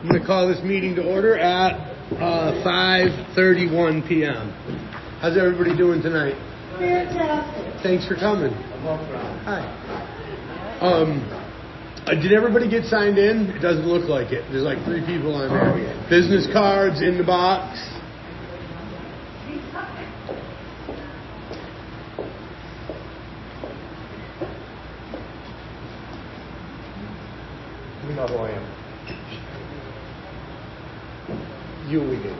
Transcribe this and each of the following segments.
I'm going to call this meeting to order at 5:31 p.m. How's everybody doing tonight? Fantastic. Thanks for coming. Hi. Did everybody get signed in? It doesn't look like it. There's like 3 people on there. Business cards in the box. You know who I am. You we do.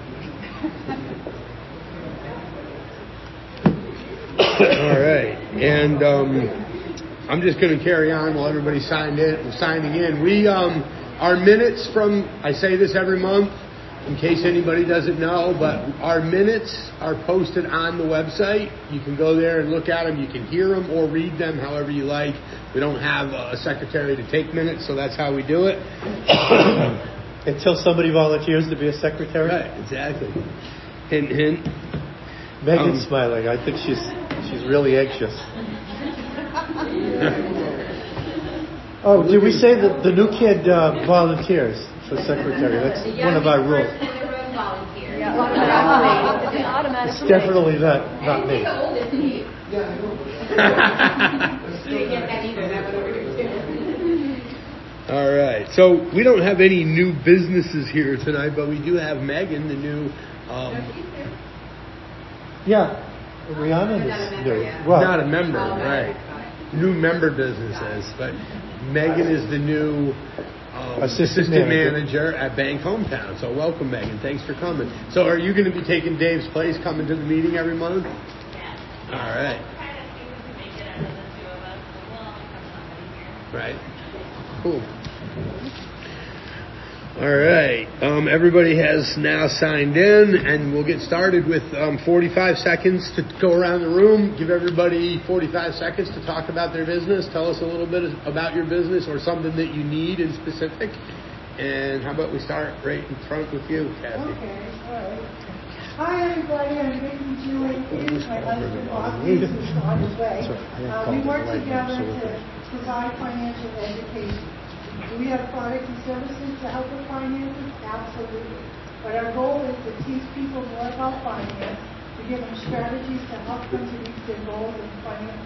All right. And I'm just going to carry on while everybody's signing in. We our minutes from, I say this every month in case anybody doesn't know, but our minutes are posted on the website. You can go there and look at them. You can hear them or read them however you like. We don't have a secretary to take minutes, so that's how we do it. Until somebody volunteers to be a secretary. Right, exactly. Hint, hint. Megan's smiling. I think she's really anxious. Oh, did we say that the new kid volunteers for secretary? That's one of our rules. Yeah, automatically. It's definitely not me. All right. So we don't have any new businesses here tonight, but we do have Megan, the new. Yeah, Rihanna is new. Well, not a member, right? New member businesses, but Megan is the new assistant manager at Bank Hometown. So welcome, Megan. Thanks for coming. So are you going to be taking Dave's place, coming to the meeting every month? Yeah. All right. Kind of seems to make it out of the 2 of us. Well, somebody here. Right. Cool. All right. Everybody has now signed in, and we'll get started with 45 seconds to go around the room. Give everybody 45 seconds to talk about their business. Tell us a little bit about your business or something that you need in specific. And how about we start right in front with you, Kathy? Okay, all right. Hi, everybody. I'm Vicki Jewett. Here's my husband, Bobby, who's on his way. We work together to provide financial education. Do we have products and services to help with finances? Absolutely. But our goal is to teach people more about finance, to give them strategies to help them to reach their goals and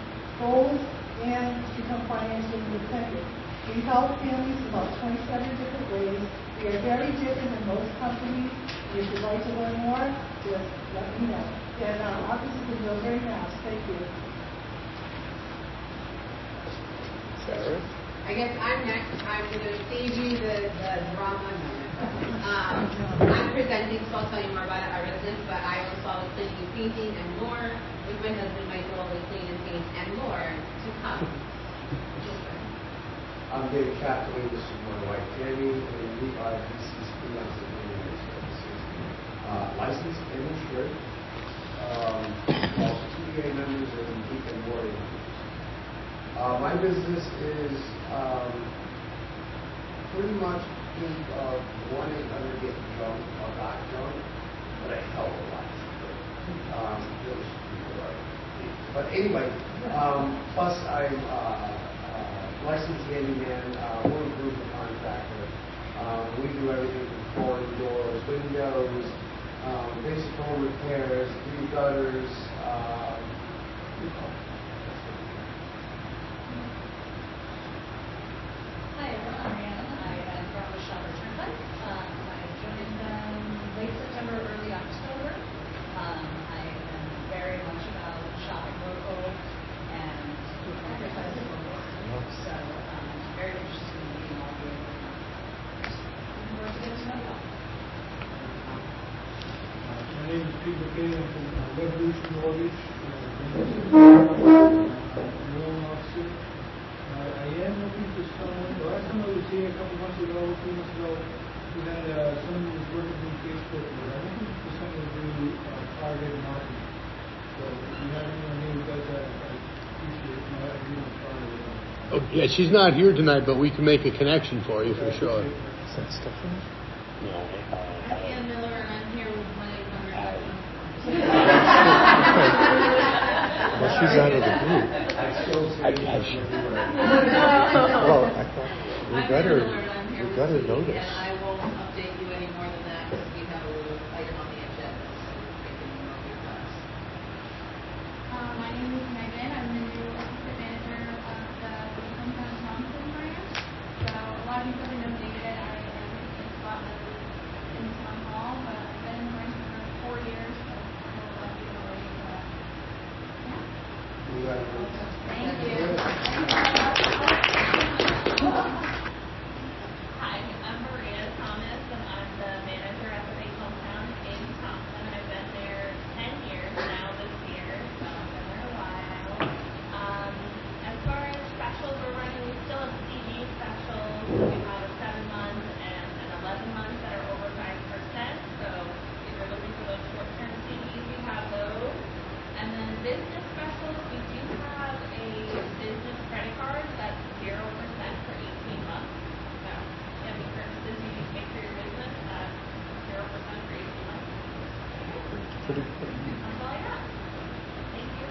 become financially independent. We help families in about 27 different ways. We are very different than most companies. If you'd like to learn more, just let me know. And our office is in Millbrae, Mass. Thank you. Sarah? I guess I'm next. I'm going to save you the drama. I'm presenting, so I'll tell you more about our business, but I also follow cleaning and painting and more. With my husband, Michael, we clean and paint and more to come. I'm Dave Catley. This is my wife, Tammy, and we are DC's Freelance Engineering Services. Licensed and insured. Also TDA members and Beacon Warrior members. My business is pretty much think of wanting to get drunk or not drunk, but a hell of a lot. Those people are. But anyway, plus I'm licensed handyman, home improvement contractor. We do everything from flooring, doors, windows, basic home repairs, new gutters. Hi, everyone. I'm Rhiannon. I am from Shopper Turnpike. I joined them late September, early October. I am very much about shopping local and doing advertising local. So I'm very interested in meeting all of you. Looking forward to getting to know you all. My name is Pete McKay. I'm from Revolution Mortgage. Loan officer. I am looking for someone. The last time I was here a couple months ago, 3 months ago, we had someone who was working through Facebook. I'm looking for someone to do targeted marketing. So if you have anyone here who does that, I appreciate it. I do want to follow it. Oh, yeah, she's not here tonight, but we can make a connection for you for sure. Is that Stephanie? No. I'm Ann Miller, and I'm here with my Well, she's out of the group. Well, I thought we better notice. And I will update you any more than that because we have a little item on the agenda, so we can take any more requests. My name is Megan. I'm the new assistant manager of the Hometown Thompson branch. So a lot of you probably know David. I am in Scotland in town hall, but I've been in the branch for 4 years, so I know a lot of you already. Thank you. Hi, I'm Maria Thomas, and I'm the manager at the Big Hometown in Thompson. I've been there 10 years now this year, so I've been there a while. As far as specials, we still have CD specials. We have a 7-month and an 11-month that are over 5%. So if you're looking for those short-term CDs, we have those. And then business specials, we do have a business credit card that's 0% for 18 months. So any purchases you need to make for your business, that's 0% for 18 months. That's all I got. Thank you.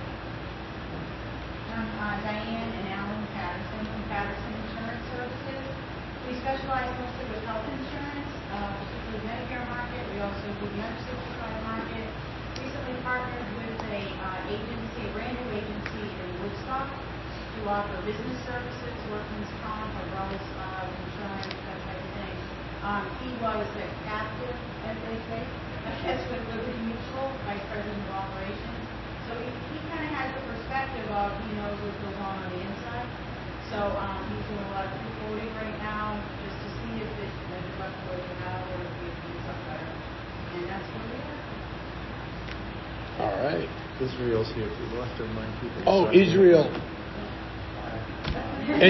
I'm Diane and Alan Patterson from Patterson Insurance Services. We specialize mostly with health insurance, particularly Medicare market. We also do the under 65 market. Recently partnered with a brand new agency in Woodstock to offer business services, workman's comp, umbrellas, insurance, that type of thing. He was a captive, as they say, I guess, with Liberty Mutual, Vice President of Operations. So he kind of has the perspective of, he knows what goes on the inside. So he's doing a lot of quoting right now just to see if it's a direct way to have or if we can do something better. And that's where we are. All right. Israel's here too. We'll have to remind people. Oh, Israel. My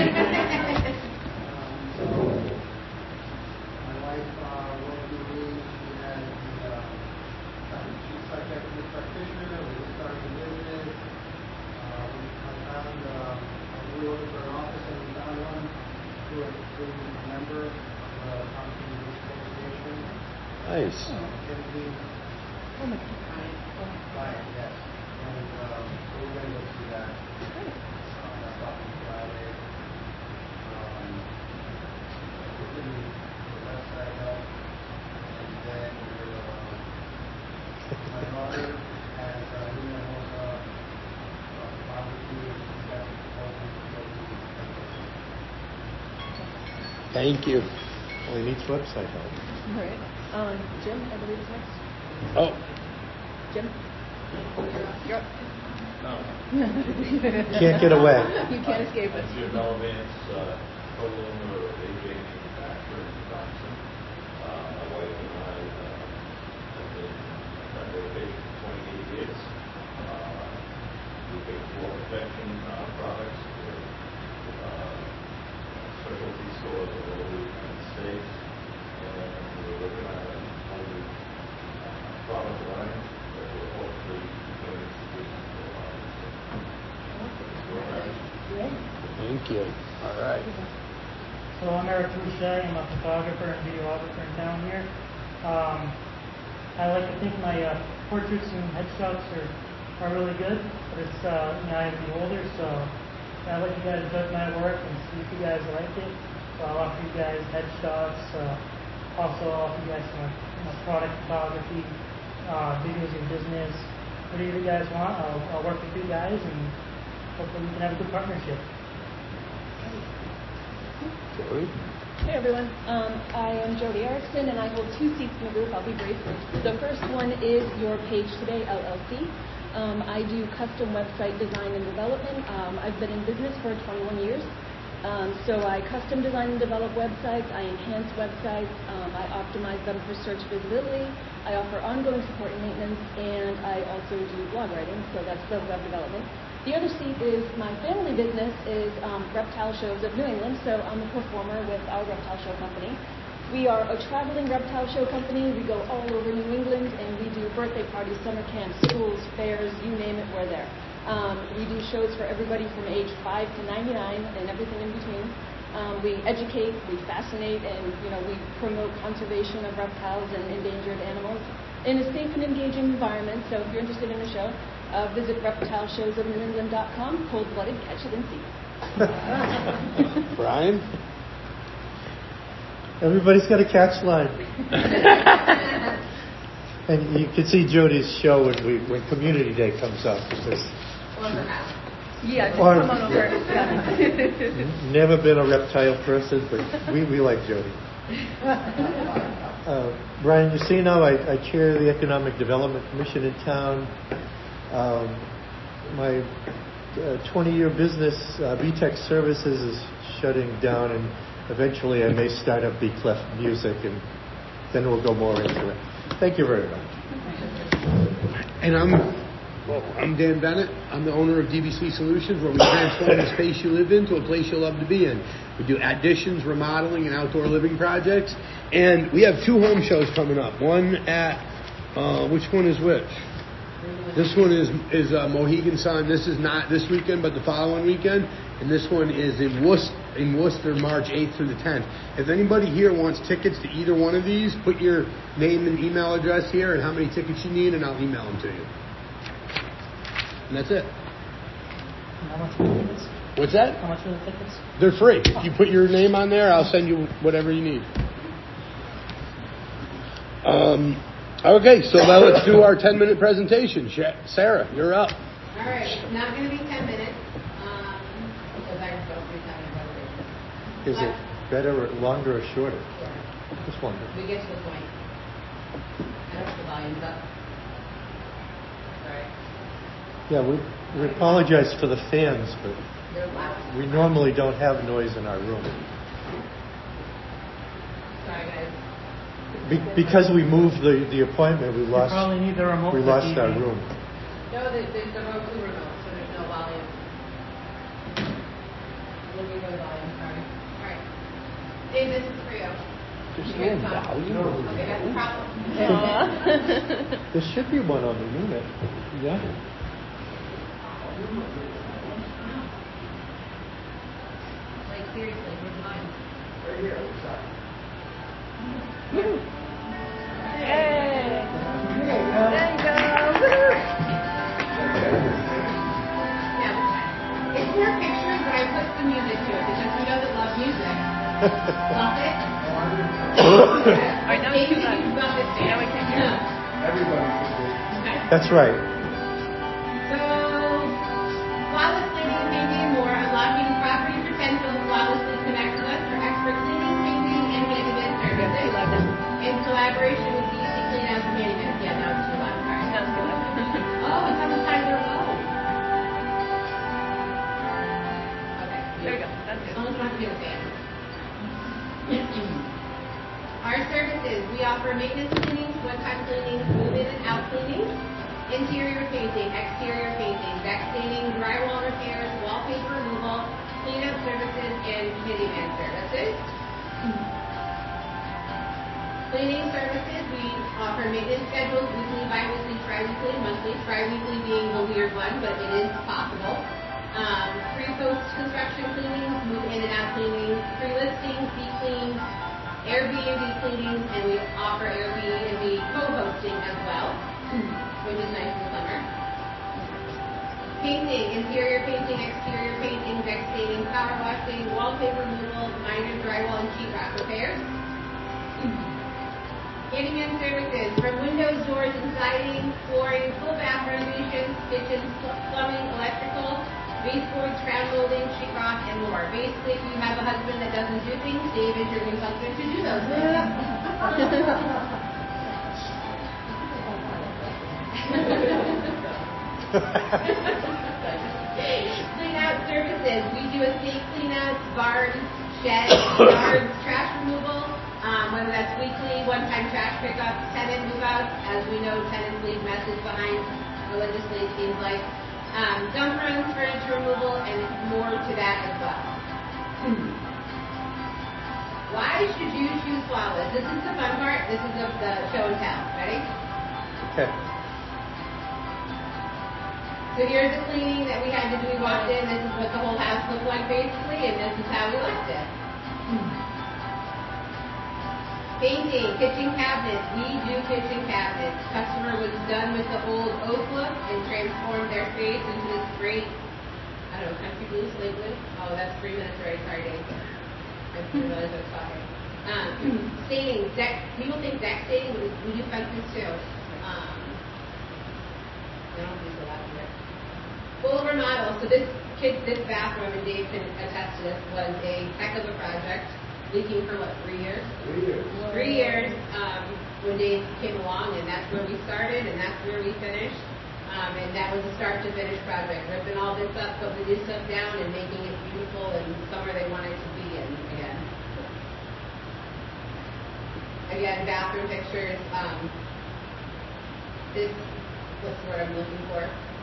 wife worked with me. She had she's a psychiatrist practitioner. We just started the business. I found we were looking for an office and we found one through a member of the Thompson Association. Nice. Right, yes. And so we're going to go through that. That's off on Friday. Looking the website up. And then my daughter has Luna Mosa barbecue. She's got the proposal to go to. Thank you. Well, he needs website help. All right. Jim, I believe is next. Oh. Jim? You're up. No. Can't get away. You can't escape it. Jim Elvance, co-owner of AJ Manufacturing in Thompson. My wife and I have been at location for 28 years. We make floor protection products for specialty stores all over the United States. And we're looking at a whole new product line that will hopefully going into business for a while. Thank you. All right. So I'm Eric Boucher. I'm a photographer and videographer in town here. I like to think my portraits and headshots are really good, but it's I am the older, so I'd like you guys to judge my work and see if you guys like it. So I'll offer you guys headshots. Also, I'll offer you guys some product photography, videos of your business, whatever you guys want. I'll work with you guys, and hopefully we can have a good partnership. Jody. Hey everyone, I am Jody Erickson and I hold 2 seats in the group. I'll be brief. The first one is Your Page Today LLC. I do custom website design and development. I've been in business for 21 years. So I custom design and develop websites. I enhance websites. I optimize them for search visibility. I offer ongoing support and maintenance, and I also do blog writing. So that's the web development. The other seat is my family business is Reptile Shows of New England. So I'm a performer with our Reptile Show company. We are a traveling reptile show company. We go all over New England, and we do birthday parties, summer camps, schools, fairs, you name it, we're there. We do shows for everybody from age 5 to 99 and everything in between. We educate, we fascinate, and we promote conservation of reptiles and endangered animals in a safe and engaging environment. So if you're interested in a show, visit reptileshowsofnewengland.com. Cold-blooded, catch it and see. Brian? Everybody's got a catch line. And you can see Jody's show when Community Day comes up. Yeah, just come on over. Yeah. Never been a reptile person, but we like Jody. Brian, you see now I chair the Economic Development Commission in town. My 20-year business, BTech Services, is shutting down, and eventually I may start up B Clef Music, and then we'll go more into it. Thank you very much. And I'm Dan Bennett. I'm the owner of DBC Solutions, where we transform the space you live in to a place you love to be in. We do additions, remodeling, and outdoor living projects. And we have 2 home shows coming up. One at, which one is which? This one is Mohegan Sun. This is not this weekend, but the following weekend. And this one is in Worcester, March 8th through the 10th. If anybody here wants tickets to either one of these, put your name and email address here and how many tickets you need, and I'll email them to you. And that's it. How much are the tickets? What's that? How much are the tickets? They're free. If you put your name on there, I'll send you whatever you need. Okay, so now let's do our 10-minute presentation. Sarah, you're up. All right, it's not going to be 10 minutes because I don't do 10-minute presentation. Is it better, longer, or shorter? Sure. Just wondering. We get to the point. I hope the volume's up. Sorry. Yeah, we apologize for the fans, but They're loud. we normally don't have noise in our room. Sorry, guys. Because we moved the appointment, we lost probably need the remote we for lost TV. our room. No, there's the Roku remote, so there's no volume. Looking for the volume, sorry. All right. Dave, this is for you. There's no volume. Okay, that's a problem. There should be one on the unit. Yeah. Like, seriously, where's the volume? Right here, on the side. Yay! There you go. Yeah. It's more pictures, but I put some music to it because we know that love music. Love it? All right, now it's too loud. Love this Now we can't hear. Everybody should do. Okay. That's right. So, flawless cleaning, painting, and more, unlocking property potential, flawlessly connect with us for expert cleaning, painting, and handyman services. In collaboration with DC Clean Out and Handyman. Yeah, now it's too loud. Sorry. Sounds good. Oh, it's on the side of the road. Okay. There we go. That's As good. long as we don't have to do a fan. Our services, we offer maintenance cleanings, one-time cleanings, move-in and out cleanings, interior painting, exterior painting, deck staining, drywall repairs, wallpaper removal, cleanup services, and handyman services. Cleaning services, we offer maintenance schedules, weekly, bi-weekly, tri-weekly, monthly, tri-weekly being the weird one, but it is possible. Pre-post-construction cleanings, move-in and out cleanings, pre-listings, deep cleans, Airbnb cleanings, and we offer Airbnb co-hosting as well, which is nice in the summer. Painting, interior painting, exterior painting, deck staining, power washing, wallpaper removal, minor drywall and sheetrock repairs. Handyman services, from windows, doors, and siding, flooring, full bath renovations, kitchens, plumbing, electrical, baseboards, crown molding, sheetrock, and more. Basically, if you have a husband that doesn't do things, Dave is your new husband to do those things. Clean out services. We do estate clean outs, barns, sheds, yards, trash removal, whether that's weekly, one-time trash pickups, tenant move-outs. As we know, tenants leave messes behind religiously, it seems like. Dump runs, furniture removal, and more to that as well. Why should you choose Flawless? This is the fun part. This is the show and tell. Ready? Okay. So here's the cleaning that we had to do. We walked in. This is what the whole house looked like basically, and this is how we left it. Painting, kitchen cabinets. We do kitchen cabinets. Customer was done with the old oak look and transformed their space into this great, I don't know, country blue, slate blue. Oh, that's 3 minutes already. Sorry, Dave. I didn't realize I was talking. staining. People think deck staining, but we do fences too. I don't think so loud here. Full remodel. So this bathroom, and Dave can attest to this, was a heck of a project. Leaking for 3 years? 3 years. 3 years when Dave came along, and that's where we started, and that's where we finished. And that was a start to finish project. Ripping all this up, putting the new stuff down, and making it beautiful and somewhere they want it to be in again. Again, bathroom pictures. This, what's the word I'm looking for?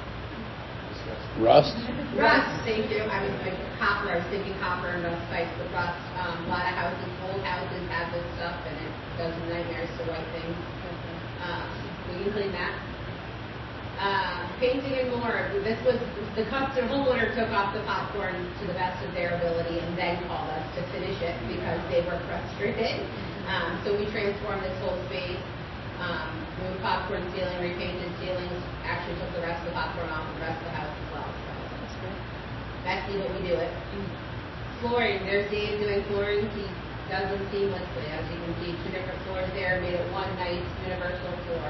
Rust? Rust, thank you. I was like copper. I was thinking copper and rust pipes, but rust. A lot of houses, old houses, have this stuff, and it does nightmares to white things. We can clean that. Painting and more. This was the homeowner took off the popcorn to the best of their ability, and then called us to finish it because they were frustrated. So we transformed this whole space. Moved popcorn ceiling, repainted ceilings, actually took the rest of the popcorn off the rest of the house as well. So that's great. Messy, but we do it. Flooring, there's Dave doing flooring. He does them seamlessly. As you can see, 2 different floors there, made it one nice universal floor.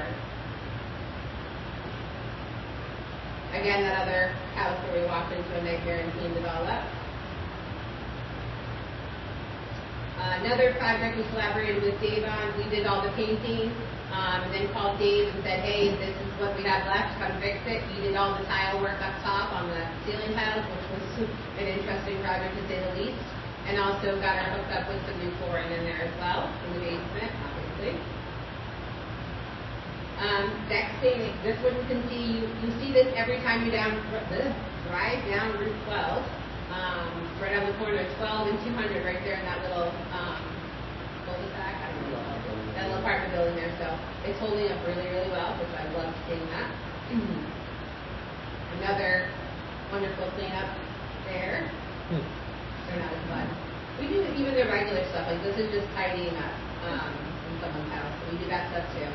Again, that other house where we walked into a nightmare and cleaned it all up. Another project we collaborated with Dave on, we did all the painting, and then called Dave and said, hey, this is what we have left, come fix it. He did all the tile work up top on the ceiling tiles, which was an interesting project to say the least, and also got her hooked up with some new flooring in there as well, in the basement, obviously. Deck staining, this one you can see, you see this every time you drive down Route 12. Right on the corner of 12 and 200 right there in that little cul-de-sac, I don't know, that little apartment building there. So it's holding up really, really well, which I love seeing that. Another wonderful cleanup there. They're not as fun. We do even the regular stuff, like this is just tidying up in someone's house. So we do that stuff too.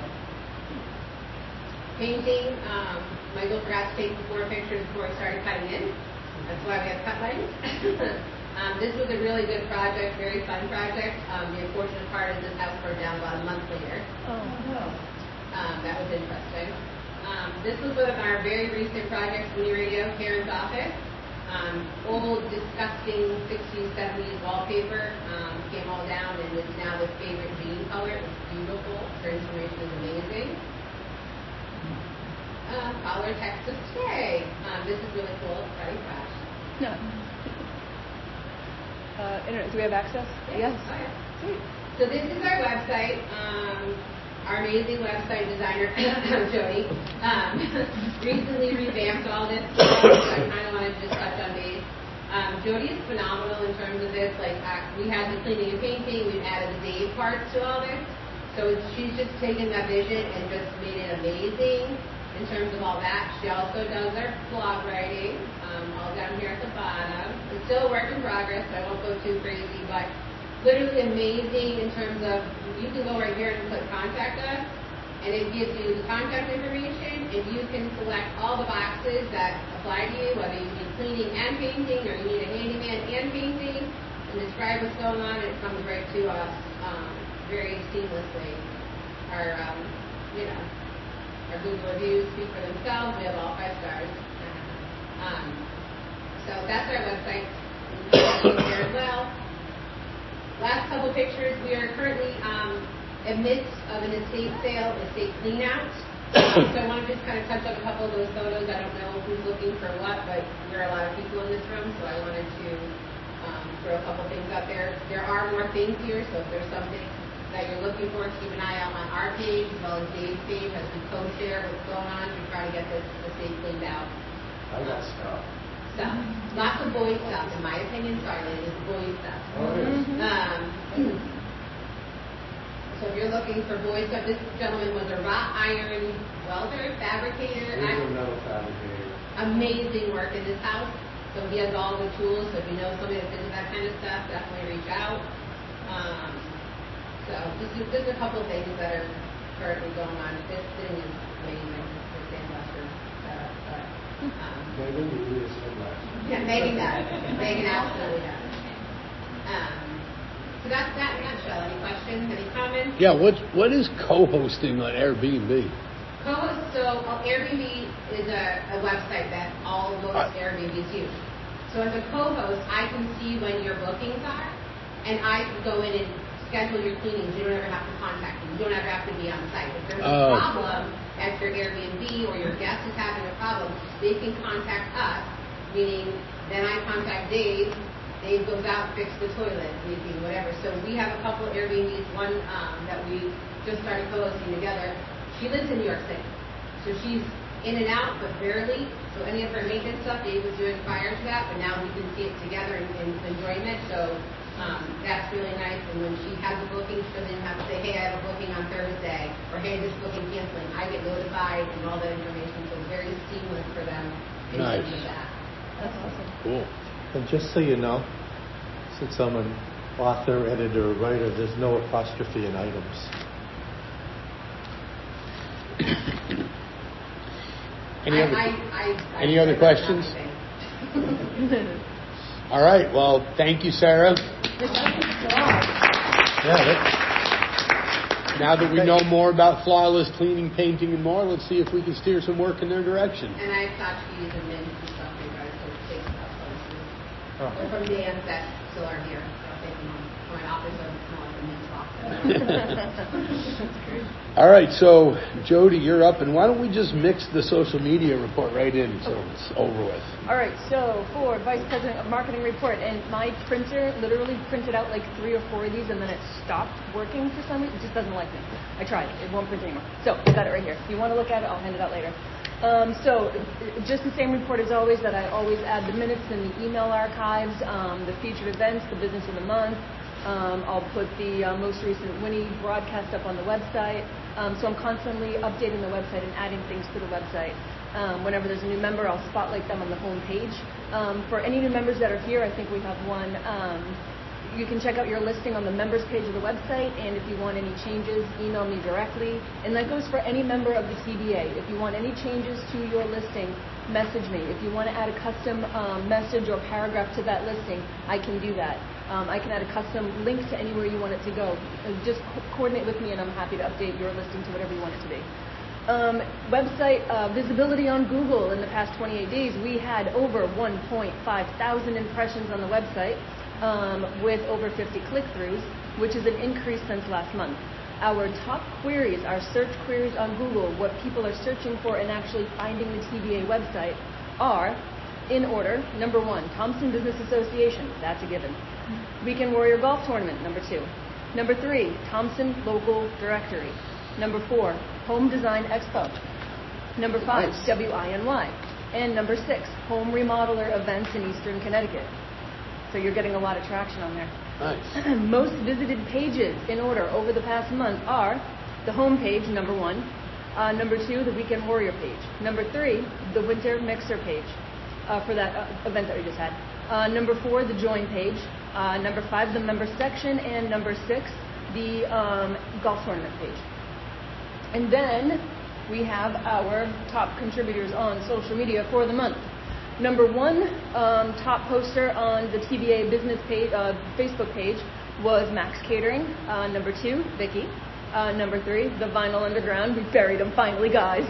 Painting, Michael forgot to take before pictures before he started cutting in. That's why we have cut lines. This was a really good project, very fun project. The unfortunate part is this house burned down about a month later. Oh, no. That was interesting. This was one of our very recent projects, Mini Radio, Karen's office. Old, disgusting 60s, 70s wallpaper came all down, and it's now the favorite jean color. It's beautiful. Her information is amazing. Collar Texas Stay. This is really cool. Right, Crash? No. Internet, do we have access? Yes. Oh, yeah. Sweet. So this is our website. Our amazing website designer, Jody, recently revamped all this stuff, so I kind of wanted to just touch on these. Jody is phenomenal in terms of this. Like, we had the cleaning and painting. We've added the Dave parts to all this. So she's just taken that vision and just made it amazing. In terms of all that, she also does our blog writing, all down here at the bottom. It's still a work in progress, so I won't go too crazy, but literally amazing in terms of, you can go right here and click contact us, and it gives you the contact information, and you can select all the boxes that apply to you, whether you need cleaning and painting, or you need a handyman and painting, and describe what's going on, and it comes right to us very seamlessly. Our, our Google reviews speak for themselves. We have all 5 stars. So that's our website. There as well. Last couple pictures. We are currently amidst of an estate sale, estate clean out. So I want to just kind of touch on a couple of those photos. I don't know who's looking for what, but there are a lot of people in this room, so I wanted to throw a couple things out there. There are more things here, so if there's something that you're looking for, keep an eye out on our page as well as Dave's page as we co-share what's going on to try to get this estate cleaned out. I got stuff. Stuff. Lots of boy stuff, in my opinion. Sorry, ladies, boy stuff. So if you're looking for boy stuff, this gentleman was a wrought iron welder, fabricator. Metal fabricator. Amazing work in this house. So he has all the tools. So if you know somebody that's into that kind of stuff, definitely reach out. So just a couple things that are currently going on. This thing is amazing. The sandblaster setup. But, Megan, you need a sandblaster. yeah, Megan does. Megan absolutely does. So that's that in a nutshell. Any questions? Any comments? happen. Yeah, what is co-hosting on Airbnb? Co-host, so Airbnb is a website that all most Airbnbs use. So as a co-host, I can see when your bookings are, and I can go in and schedule your cleanings. You don't ever have to contact me. You don't ever have to be on site. If there's a problem at your Airbnb or your guest is having a problem, they can contact us, meaning then I contact Dave. Dave goes out and fixes the toilet, leaking, whatever. So we have a couple of Airbnbs, one that we just started co-hosting together. She lives in New York City, so she's in and out, but barely. So any of her maintenance stuff Dave was doing prior to that, but now we can see it together and enjoying it. So that's really nice. And when she has a booking, she doesn't even have to say, hey, I have a booking on Thursday, or hey, this booking canceling. I get notified and all that information, so it's very seamless for them in terms of that. That's awesome. Cool. And just so you know, since I'm an author, editor, writer, there's no apostrophe in items. Any other questions? All right. Well, thank you, Sarah. Now that we know more about flawless cleaning, painting, and more, let's see if we can steer some work in their direction. And I have tchotchkes and mints and stuff for you guys to take stuff from. They're from Dan's that still are here. I'll take them home. My office doesn't smell like a mint box. All right, so Jody, you're up, and why don't we just mix the social media report right in so it's over with. All right, so for Vice President of Marketing report, and my printer literally printed out like 3 or 4 of these, and then it stopped working for some reason. It just doesn't like me. I tried it. It won't print anymore. So I got it right here. If you want to look at it, I'll hand it out later. So just the same report as always, that I always add the minutes and the email archives, the featured events, the business of the month. I'll put the most recent Winnie broadcast up on the website. So I'm constantly updating the website and adding things to the website. Whenever there's a new member, I'll spotlight them on the home page. For any new members that are here, I think we have one. You can check out your listing on the members page of the website, and if you want any changes, email me directly. And that goes for any member of the TBA. If you want any changes to your listing, message me. If you want to add a custom message or paragraph to that listing, I can do that. I can add a custom link to anywhere you want it to go. Just coordinate with me, and I'm happy to update your listing to whatever you want it to be. Website visibility on Google in the past 28 days, we had over 1.5 thousand impressions on the website. With over 50 click-throughs, which is an increase since last month. Our top queries, our search queries on Google, what people are searching for and actually finding the TBA website are, in order, number 1, Thompson Business Association, that's a given. Weekend Warrior Golf Tournament, number 2. Number 3, Thompson Local Directory. Number 4, Home Design Expo. Number 5, WINY. And number 6, Home Remodeler Events in Eastern Connecticut. So you're getting a lot of traction on there. Nice. Most visited pages in order over the past month are the home page, number 1. Number 2, the Weekend Warrior page. Number 3, the Winter Mixer page for that event that we just had. Number 4, the Join page. Number 5, the Member section. And number 6, the Golf Tournament page. And then we have our top contributors on social media for the month. Number 1, top poster on the TBA business page, Facebook page was Max Catering. Number 2, Vicky. Number 3, the Vinyl Underground. We buried them finally, guys.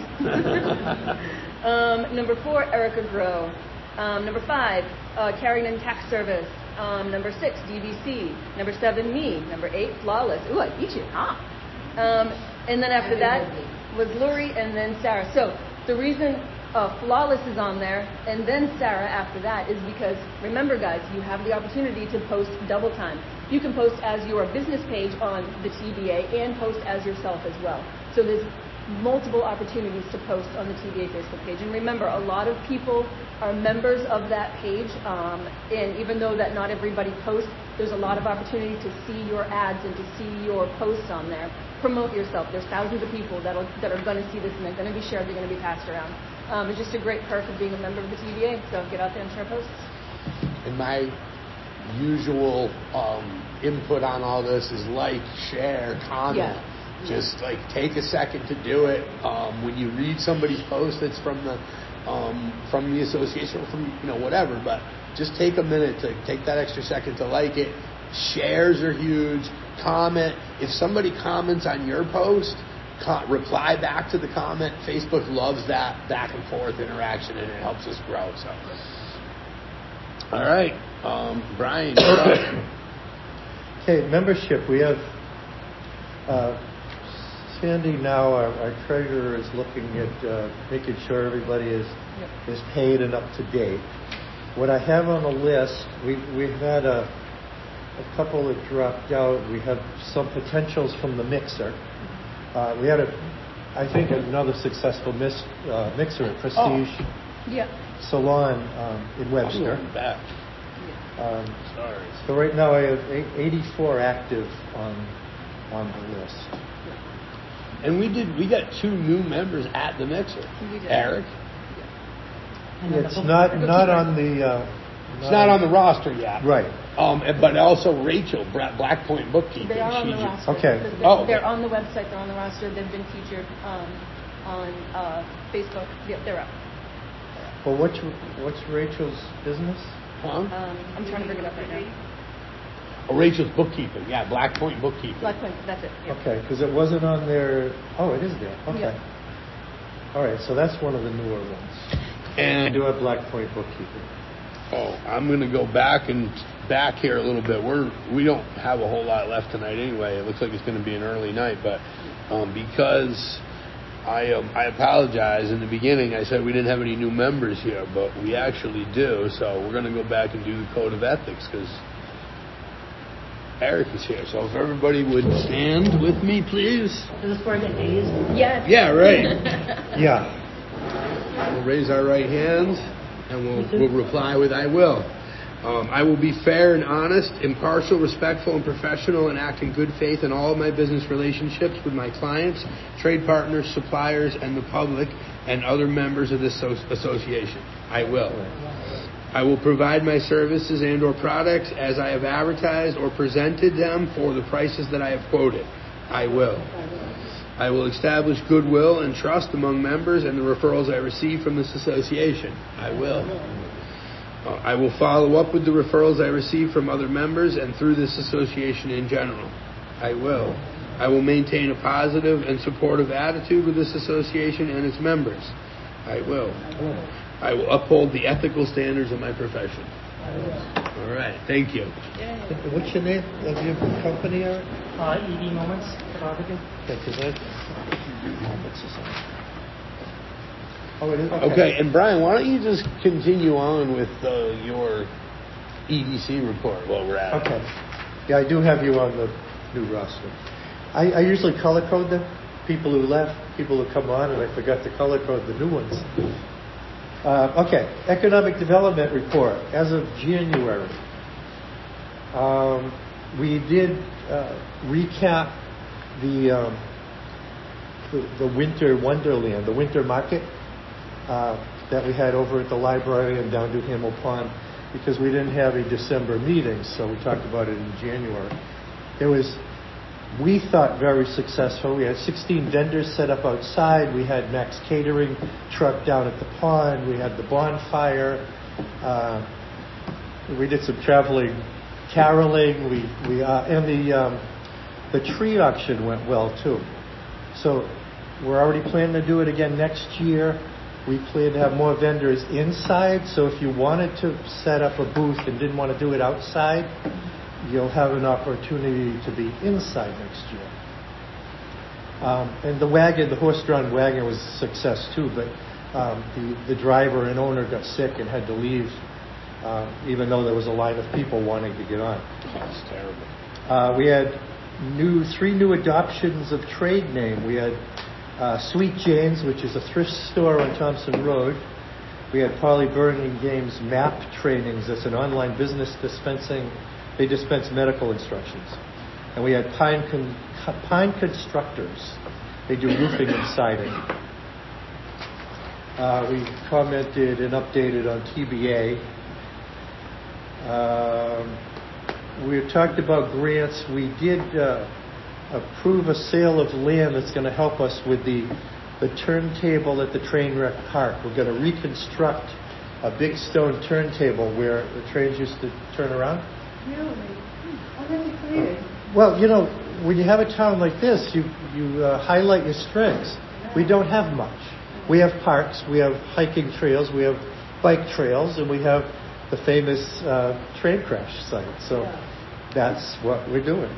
Number 4, Erica Grow. Number 5, Carrington Tax Service. Number 6, DVC. Number 7, me. Number 8, Flawless. Ooh, I beat you. And then after that was Lori and then Sarah. So the reason Flawless is on there, and then Sarah after that, is because, remember guys, you have the opportunity to post double time. You can post as your business page on the TBA and post as yourself as well. So there's multiple opportunities to post on the TBA Facebook page. And remember, a lot of people are members of that page, and even though that not everybody posts, there's a lot of opportunity to see your ads and to see your posts on there. Promote yourself. There's thousands of people that are going to see this, and they're going to be shared, they're going to be passed around. It's just a great perk of being a member of the TBA, so get out there and share posts. And my usual input on all this is like, share, comment. Yeah. Just like take a second to do it. When you read somebody's post that's from the association or from whatever, but just take a minute to take that extra second to like it. Shares are huge. comment. If somebody comments on your post, reply back to the comment. Facebook loves that back and forth interaction, and it helps us grow. So, all right, Brian. Okay, membership. We have Sandy now, our treasurer, is looking at making sure everybody is paid and up to date. What I have on the list, we've had a couple that dropped out. We have some potentials from the mixer. We had I think another successful mixer at Prestige Salon in Webster. Sorry. So right now I have 84 active on the list. And we got 2 new members at the mixer. Eric. It's not on the. It's not on the roster yet. Right. But also Rachel, Black Point Bookkeeping. They are on the roster. Okay. They're on the website. They're on the roster. They've been featured on Facebook. Yep, they're up. Well, what's Rachel's business? Huh? I'm trying to bring it up right now. Oh, Rachel's Bookkeeping. Yeah, Black Point Bookkeeping. Black Point. That's it. Yeah. Okay, because it wasn't on there. Oh, it is there. Okay. Yeah. All right, so that's one of the newer ones. And I do have Black Point Bookkeeping. Oh, I'm going to go back here a little bit. We don't have a whole lot left tonight anyway. It looks like it's going to be an early night, but because I apologize. In the beginning, I said we didn't have any new members here, but we actually do. So we're going to go back and do the code of ethics because Eric is here. So if everybody would stand with me, please. Is this where I get A's? Yes. Yeah, right. Yeah. We'll raise our right hands. And we'll reply with I will. I will be fair and honest, impartial, respectful, and professional, and act in good faith in all of my business relationships with my clients, trade partners, suppliers, and the public, and other members of this association. I will. I will provide my services and or products as I have advertised or presented them for the prices that I have quoted. I will. I will establish goodwill and trust among members and the referrals I receive from this association. I will. I will follow up with the referrals I receive from other members and through this association in general. I will. I will maintain a positive and supportive attitude with this association and its members. I will. I will uphold the ethical standards of my profession. All right. Thank you. What's your name of your company, Eric? ED Moments Photography. Okay, and Brian, why don't you just continue on with your EDC report while we're at it? Okay. Yeah, I do have you on the new roster. I usually color code them. People who left, people who come on, and I forgot to color code the new ones. Okay, Economic Development Report. As of January, we did recap the winter wonderland, the winter market that we had over at the library and down to Hamill Pond, because we didn't have a December meeting, so we talked about it in January. It was, we thought, very successful. We had 16 vendors set up outside. We had Max Catering truck down at the pond. We had the bonfire. We did some caroling. And the tree auction went well too. So we're already planning to do it again next year. We plan to have more vendors inside. So if you wanted to set up a booth and didn't want to do it outside, you'll have an opportunity to be inside next year. And the horse-drawn wagon was a success too, but the driver and owner got sick and had to leave, even though there was a line of people wanting to get on. That's terrible. We had 3 new adoptions of trade name. We had Sweet Jane's, which is a thrift store on Thompson Road. We had Polly Burning Games MAP Trainings. That's an online business dispensing. They dispense medical instructions. And we had Pine Constructors. They do roofing and siding. We commented and updated on TBA. We talked about grants. We did approve a sale of land that's going to help us with the turntable at the train wreck park. We're going to reconstruct a big stone turntable where the trains used to turn around. Really? Oh, that's exciting. Well, when you have a town like this, you highlight your strengths. We don't have much. We have parks, we have hiking trails, we have bike trails, and we have the famous train crash site. So that's what we're doing.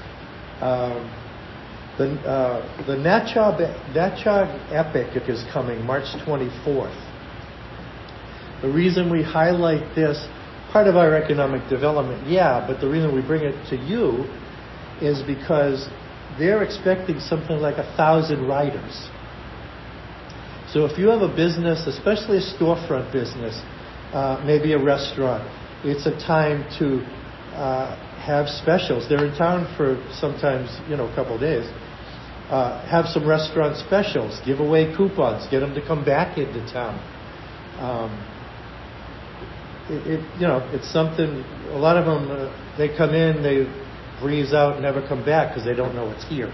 The Natchog Epic is coming March 24th. The reason we highlight this, part of our economic development, but the reason we bring it to you is because they're expecting something like 1,000 riders. So if you have a business, especially a storefront business, maybe a restaurant, it's a time to have specials. They're in town for sometimes, a couple of days. Have some restaurant specials, give away coupons, get them to come back into town. It's something, a lot of them, they come in, they breeze out and never come back because they don't know it's here.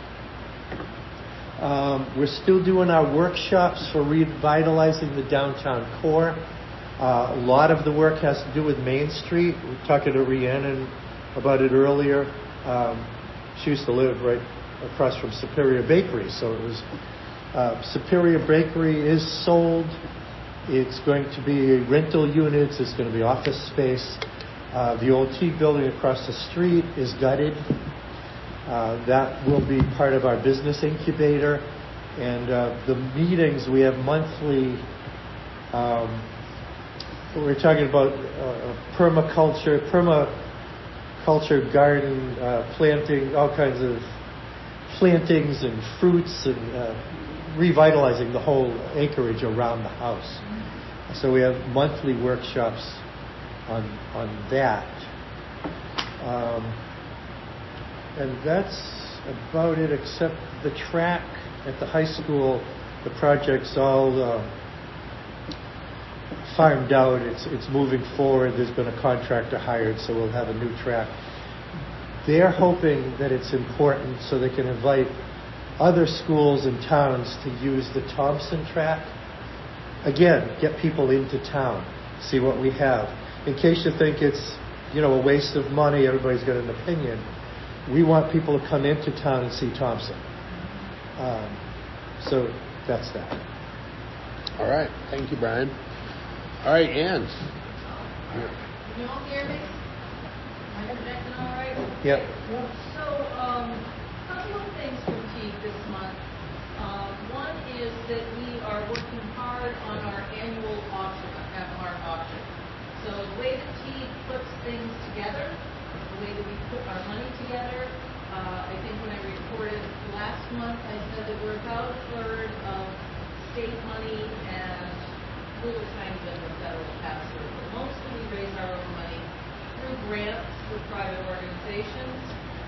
We're still doing our workshops for revitalizing the downtown core. A lot of the work has to do with Main Street. We were talking to Rhiannon about it earlier. She used to live right across from Superior Bakery, so it was Superior Bakery is sold. It's going to be rental units. It's going to be office space. The old tea building across the street is gutted. That will be part of our business incubator. And the meetings we have monthly, we're talking about permaculture garden, planting all kinds of plantings and fruits and revitalizing the whole acreage around the house. So we have monthly workshops on that. And that's about it, except the track at the high school. The project's all farmed out. It's moving forward. There's been a contractor hired, so we'll have a new track. They're hoping that it's important so they can invite other schools and towns to use the Thompson track. Again, get people into town, see what we have. In case you think it's, a waste of money, everybody's got an opinion. We want people to come into town and see Thompson. So that's that. All right. Thank you, Brian. All right, Ann. Can you all hear me? Am I connecting all right? Yep. So, a couple of things from Teague this month. One is that we are working hard on our annual auction, our auction. So the way that Teague puts things together, the way that we put our money together, I think when I reported last month, I said that we're about a third of state money and a little tiny bit of federal pass-through. But mostly we raise our own money through grants with private organizations,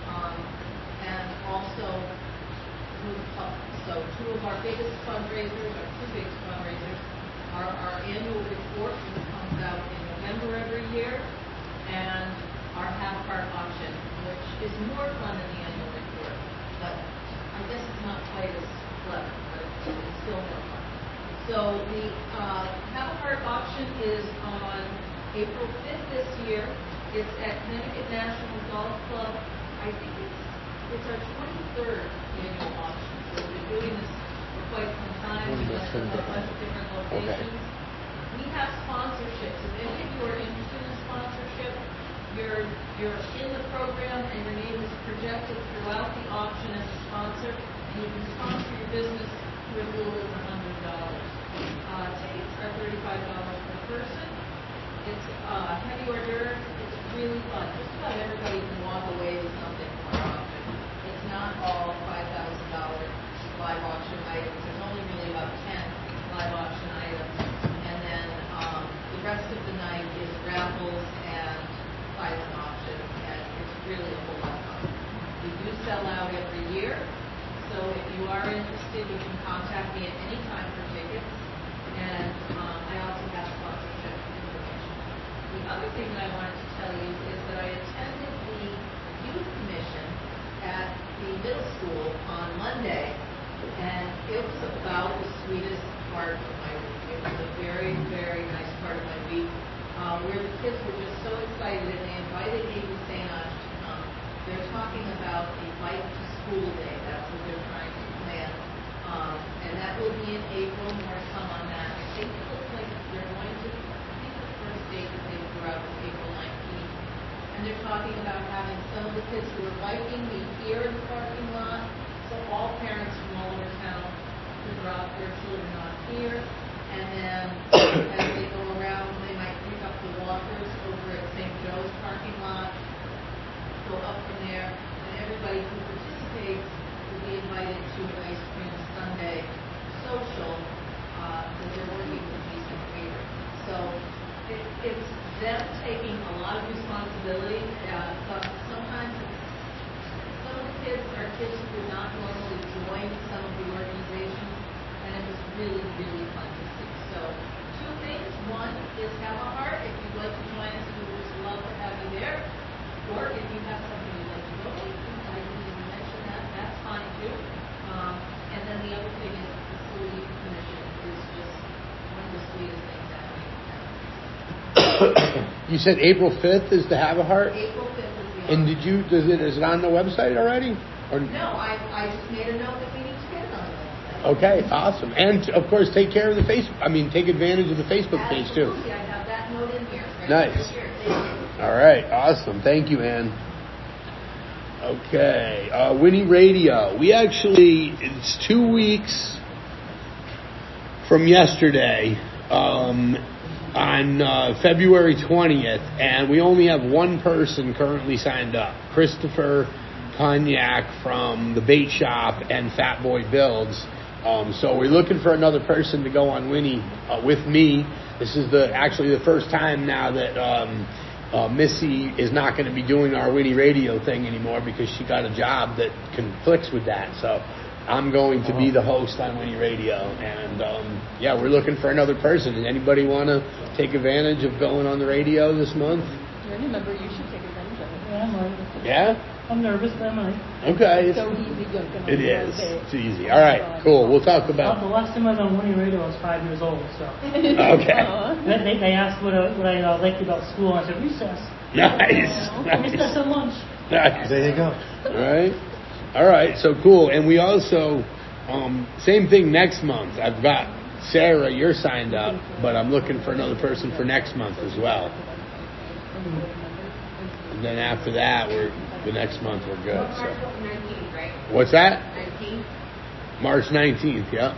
and also through the public. So two of our biggest fundraisers, our two biggest fundraisers, are our annual report, which comes out in November every year, and our half-cart auction, which is more fun than the annual report, but I guess it's not quite as clever, but it's still more fun. So the half-cart auction is on April 5th this year. It's at Connecticut National Golf Club. I think it's our 23rd annual auction. So we've been doing this for quite some time. We've done it at a bunch of different locations. We have sponsorships. If any of you are interested in sponsorship, you're in the program and your name is projected throughout the auction as a sponsor, and you can sponsor your business with as little as $100. Tickets are $35 per person. It's heavy hors d'oeuvres. It's really fun. Just about everybody can walk away with something from our auction. It's not all $5,000 live auction items. There's only really about 10 live auction items. And then the rest of the night is raffles and silent auction, and it's really a whole lot of fun. We do sell out every year, so if you are interested, you can contact me at any time for tickets. And I also have sponsorship information. The other thing that I wanted to tell you is that I attended the youth commission at the middle school on Monday, and it was about the sweetest part of my week. It was a very, very nice part of my week, where the kids were just so excited, and they invited Amy St. Ange to come. they're talking about a bike to school day. That's what they're trying to plan. And that will be in April. More to come on that. I think it looks like they're going to, I think the first date that they threw out was April 19th. And they're talking about having some of the kids who are biking be here in the parking lot. So all parents from all over town can drop their children off here. And then as they go around, they might pick up the walkers over at St. Joe's parking lot, go up from there, and everybody who participates will be invited to an ice cream sundae social that they're working with Decent Favor. So it's them taking a lot of responsibility. Sometimes some of the kids are kids who would not normally join some of the organizations, and it was really, really fun to see. So 2 things. One is have a heart. If you'd like to join us, we would just love to have you there. Or if you have something you'd like to go to, I didn't even mention that, that's fine too. And then the other thing is the facility commission is just one of the sweetest things happening in town. You said April 5th is the Have a Heart? April 5th is the And is it on the website already? Or? No, I just made a note that we need to get it on the website. Okay, awesome. And of course, take advantage of the Facebook page too. Absolutely, I have that note in here. Nice. Here. Thank you. All right, awesome. Thank you, Ann. Okay, Winnie Radio. It's 2 weeks from yesterday, on February 20th, and we only have one person currently signed up. Christopher Cognac from the Bait Shop and Fat Boy Builds. So we're looking for another person to go on Winnie with me. This is the first time now that Missy is not going to be doing our Winnie Radio thing anymore because she got a job that conflicts with that. So I'm going to be the host on Winnie Radio, and we're looking for another person. Does anybody want to take advantage of going on the radio this month? You're a member, you should take advantage of it. Yeah, I might. Yeah? I'm nervous, but I might. Okay. It's so easy. It is. It's easy. All right, cool. We'll talk about... The last time I was on Winnie Radio, I was 5 years old, so... Okay. They asked what I liked about school, and I said, recess. Nice. Recess at lunch. Nice. There you go. All right, so cool. And we also, same thing next month. I've got Sarah, you're signed up, but I'm looking for another person for next month as well. And then after that, the next month we're good. March 19th, right? What's that? 19th? March 19th, yeah.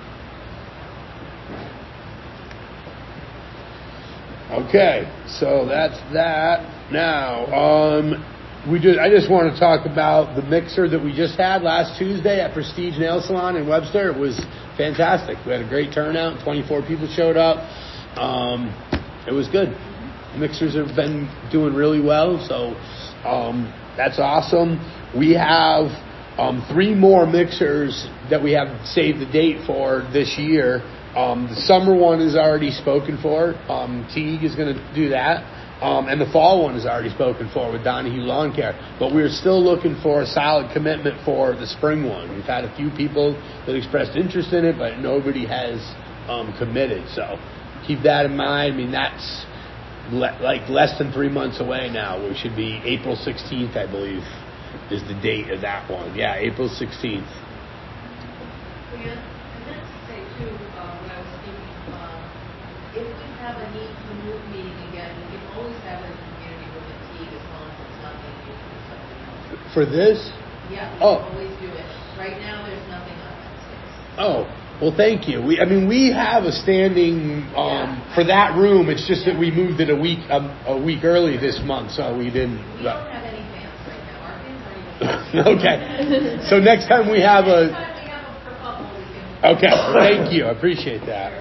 Okay, so that's that. Now, I just want to talk about the mixer that we just had last Tuesday at Prestige Nail Salon in Webster. It was fantastic. We had a great turnout. 24 people showed up. It was good. Mixers have been doing really well, so that's awesome. We have 3 more mixers that we have saved the date for this year. The summer one is already spoken for. Teague is going to do that. And the fall one is already spoken for with Donahue Lawn Care. But we're still looking for a solid commitment for the spring one. We've had a few people that expressed interest in it, but nobody has committed. So keep that in mind. I mean, that's less than 3 months away now. We should be April 16th, I believe, is the date of that one. Yeah, April 16th. Yeah, I meant to say too, when I was speaking, if we have a need to move meeting again, we can always have it in community room at Teague as long as it's not being used for something else. For this? Yeah, we can always do it. Right now, there's nothing on that space. Oh, well, thank you. We have a standing for that room. It's just that we moved it a week early this month, so we didn't. We don't have any fans right now. Our fans aren't even. Okay. So next time we have Next time we have a proposal, we can. Okay. Thank you. I appreciate that.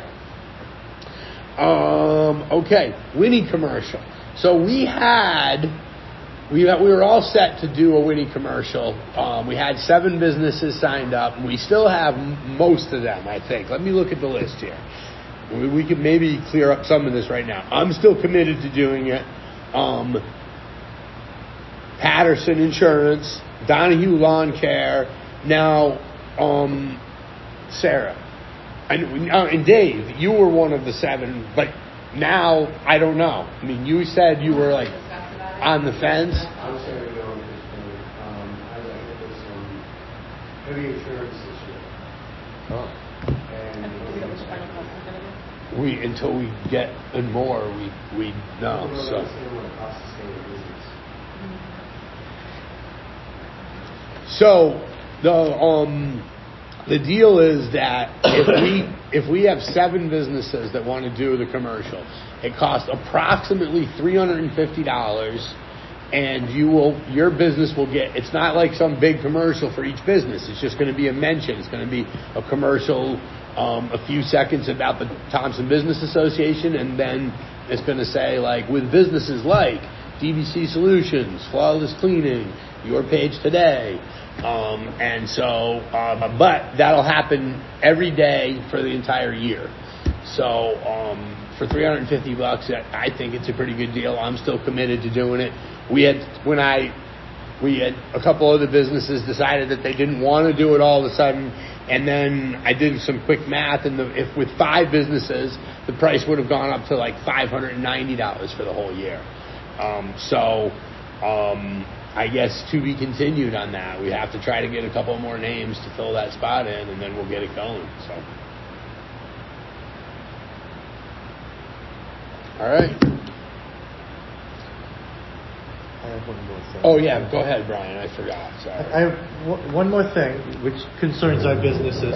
Okay. Winnie commercial. So we were all set to do a Winnie commercial. We had 7 businesses signed up, and we still have most of them, I think. Let me look at the list here. We could maybe clear up some of this right now. I'm still committed to doing it. Patterson Insurance, Donahue Lawn Care. Now, Sarah, and Dave, you were one of the 7, but now I don't know. I mean, you said you were like on the fence. I'm saying no, I'm just going to heavy insurance this year. Oh. And Do we know what the final cost is going to be? Until we get and more, we know. People don't So. understand what it costs to stay in business. So the deal is that if we have 7 businesses that want to do the commercial, it costs approximately $350, and your business will get. It's not like some big commercial for each business. It's just going to be a mention. It's going to be a commercial, a few seconds about the Thompson Business Association, and then it's going to say like with businesses like DBC Solutions, Flawless Cleaning, Your Page Today. But that'll happen every day for the entire year. So, for $350, I think it's a pretty good deal. I'm still committed to doing it. We had a couple other businesses decided that they didn't want to do it all of a sudden, and then I did some quick math, and if with 5 businesses, the price would have gone up to like $590 for the whole year. I guess to be continued on that. We have to try to get a couple more names to fill that spot in, and then we'll get it going. So, all right. I have one more thing. Oh yeah, go ahead, Brian. I forgot. Sorry. I have one more thing which concerns our businesses.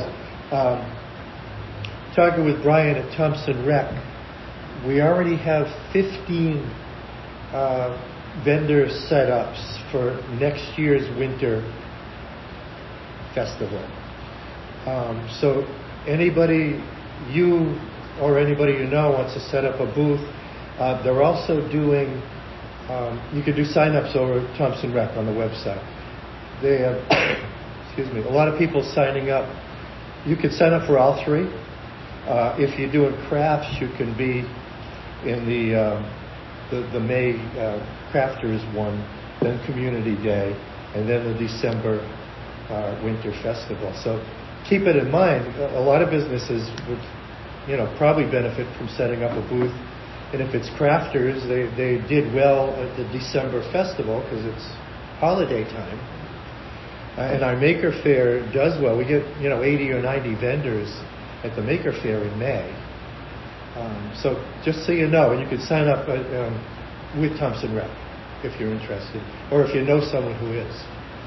Talking with Brian at Thompson Rec, we already have 15 vendor setups for next year's winter festival. So anybody you know wants to set up a booth, they're also doing, you can do sign-ups over Thompson Rec on the website. They have, a lot of people signing up. You can sign up for all 3. If you're doing crafts, you can be in the May Crafters one, then Community Day, and then the December Winter Festival. So keep it in mind. A lot of businesses would, probably benefit from setting up a booth. And if it's crafters, they did well at the December Festival because it's holiday time. And our Maker Faire does well. We get 80 or 90 vendors at the Maker Faire in May. So just so you know, and you can sign up with Thompson Rec if you're interested, or if you know someone who is.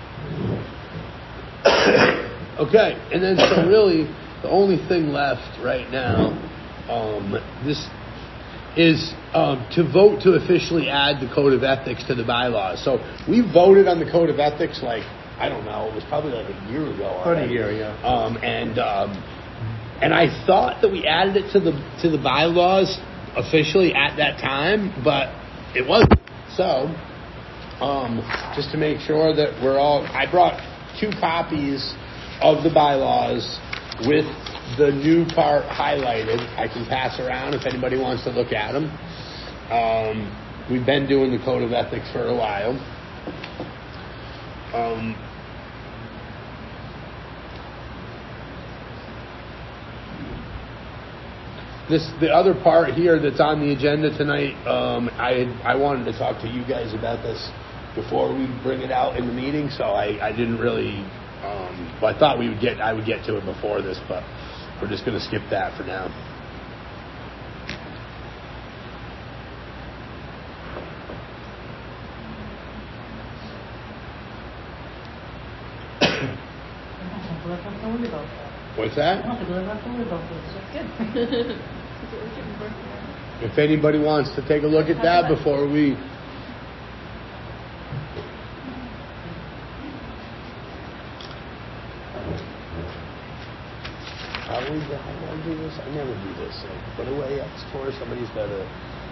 Okay, and then so really the only thing left right now, this is to vote to officially add the Code of Ethics to the bylaws. So we voted on the Code of Ethics it was probably like a year ago already. About a year, yeah. And I thought that we added it to the bylaws officially at that time, but it wasn't. So, just to make sure that I brought 2 copies of the bylaws with the new part highlighted. I can pass around if anybody wants to look at them. We've been doing the Code of Ethics for a while. The other part here that's on the agenda tonight, I wanted to talk to you guys about this before we bring it out in the meeting, so I didn't really. I thought I would get to it before this, but we're just going to skip that for now. What's that? Good. If anybody wants to take a look at that before we... How do I do this? I never do this. Put away X for somebody's got to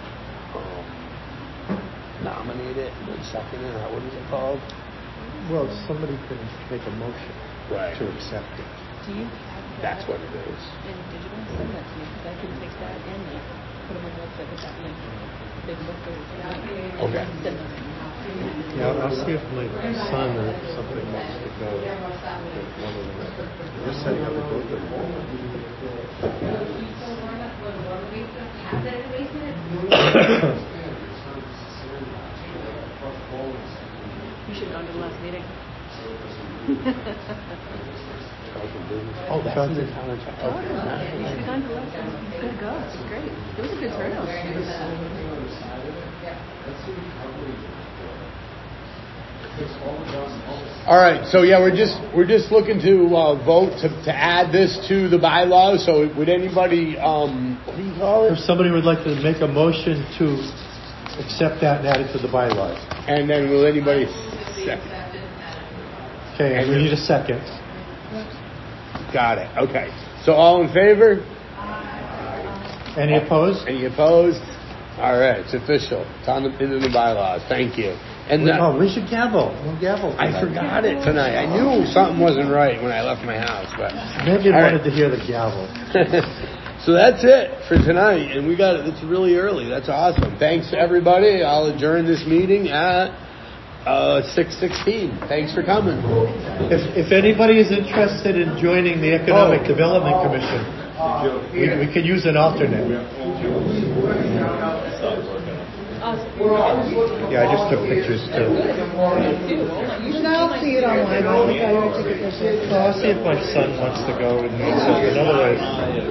nominate it and then second it. What is it called? Well, somebody can make a motion to accept it. Do you have That's what it is. In digital? Send that to me because I can take that and put them on the website with that link. Big book or Okay. Send them. Yeah, I'll see if my son or something wants to go with one of them. We're setting up a booth at home. You should have gone to the last meeting. Oh, that's in the town. Should've gone to Leicester. Good go. Great. It was a good turnout. All right, so yeah, we're just looking to vote to add this to the bylaws. So would anybody, what do you call If it? somebody would like to make a motion to accept that and add it to the bylaws. And then will anybody second? Okay, and we need a second. Got it. Okay. So all in favor? Any opposed? Any opposed? All right, it's official. It's on into the bylaws. Thank you. And where's your gavel? No gavel. I forgot it tonight. I knew something wasn't right when I left my house, but maybe I wanted to hear the gavel. So that's it for tonight, and we got it. It's really early. That's awesome. Thanks everybody. I'll adjourn this meeting at 6:16. Thanks for coming. If anybody is interested in joining the Economic Development Commission, we could use an alternate. Yeah, I just took pictures too. I'll see it online. I'll take a picture. So I'll see if my son wants to go and otherwise.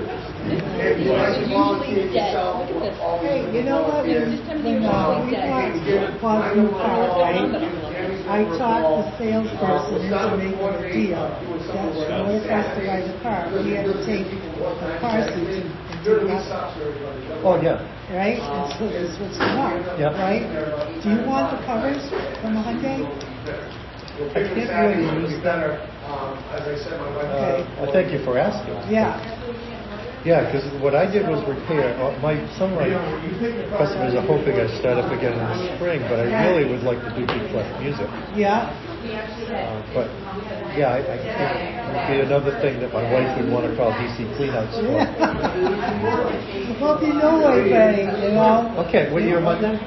Hey, you know what? When we bought new car, right? I talked the salesperson into making a deal that in order for us to buy the car, we had to take the car seat and do nothing. Oh, yeah. Right? And so they switched it up. Yeah. Right? Do you want the covers from a Hyundai? I can't really use better. As I said, my wife. Well, thank you for asking. Yeah. Yeah, because what I did was repair. Some of my customers are hoping I start up again in the spring, but I really would like to do Big Clef music. Yeah. But yeah, I think it would be another thing that my wife would want to call DC Cleanouts for. Hope you know anybody, you know. Okay, what year was that?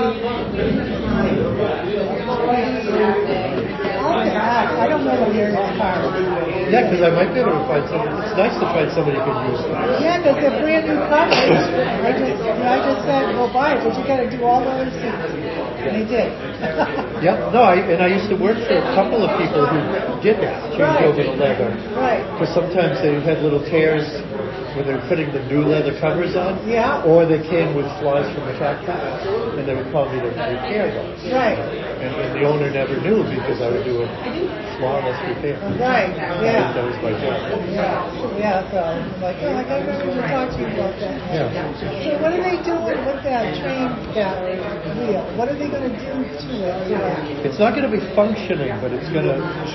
I don't know what year his car is. Yeah, because I might be able to find somebody. It's nice to find somebody who can use it. Yeah, because they're brand new covers. I just said, go buy it, but you got to do all those things. And they did. Yeah, no, I used to work for a couple of people who did that, change over the leather. Right. Because sometimes they had little tears when they were putting the new leather covers on. Yeah. Or they came with flaws from the factory, and they would call me to repair those. Right. And the owner never knew because I would do a flawless repair. Right, yeah. That was my job. Yeah, so I'm like, oh, I got to talk to you about that. Yeah. So what are they doing with that train wheel? What are they going to do to it? It's not going to be functioning, but it's going to